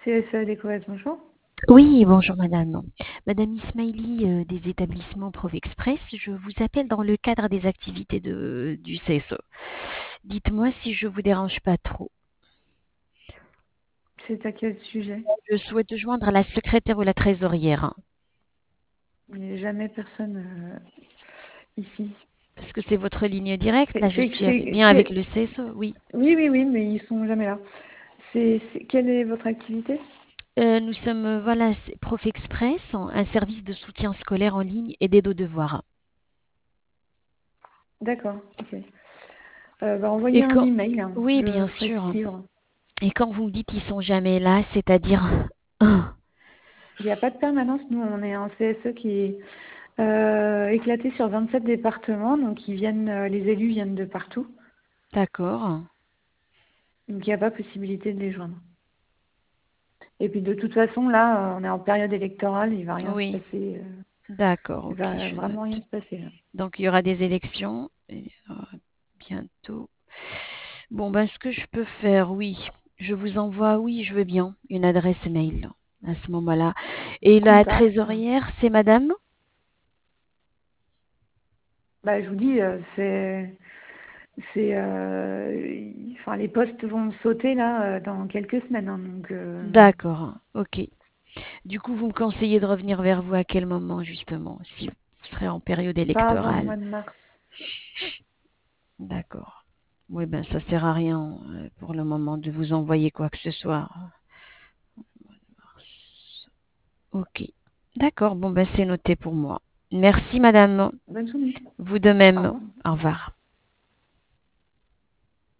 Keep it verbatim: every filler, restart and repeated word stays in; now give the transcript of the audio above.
C S A Découverte, bonjour. Oui, bonjour madame. Madame Ismaili euh, des établissements Provexpress, je vous appelle dans le cadre des activités de, du C S E. Dites-moi si je vous dérange pas trop. C'est à quel sujet? Je souhaite joindre la secrétaire ou la trésorière, Il n'y a jamais personne euh, ici. parce que c'est votre ligne directe. C'est, Là, je c'est, suis avec- c'est, bien avec c'est- le C S E, oui. Oui, oui, oui, mais ils sont jamais là. C'est, c'est- Quelle est votre activité? Euh, nous sommes, euh, voilà, c'est Provexpress, un service de soutien scolaire en ligne et d'aide aux devoirs. D'accord, ok. Euh, bah, Et envoyez un quand, email, hein, oui, je bien ferai sûr. suivre. Et quand vous me dites qu'ils sont jamais là, c'est-à-dire, Il n'y a pas de permanence, nous on est un C S E qui est euh, éclaté sur vingt-sept départements, donc ils viennent, euh, les élus viennent de partout, d'accord. donc il n'y a pas possibilité de les joindre. Et puis de toute façon, là, euh, on est en période électorale, il ne va rien se Oui, passer, euh, d'accord, il ok, va je vraiment rien note. se passer là. Donc, il y aura des élections et, euh, bientôt. Bon, ben, ce que je peux faire, oui, je vous envoie, oui, je veux bien, une adresse mail à ce moment-là. Et la Contact. trésorière, c'est madame? Bah, je vous dis, euh, c'est, c'est, euh, enfin, les postes vont sauter là euh, dans quelques semaines, hein, donc euh, D'accord, ok. Du coup, vous me conseillez de revenir vers vous à quel moment, justement, si vous serez en période pas avant le électorale? mois de mars. D'accord. Oui, ben, ça sert à rien euh, pour le moment de vous envoyer quoi que ce soit. Ok. D'accord, bon, ben, c'est noté pour moi. Merci, madame. Bonne journée. Vous de Au même. revoir. Au revoir.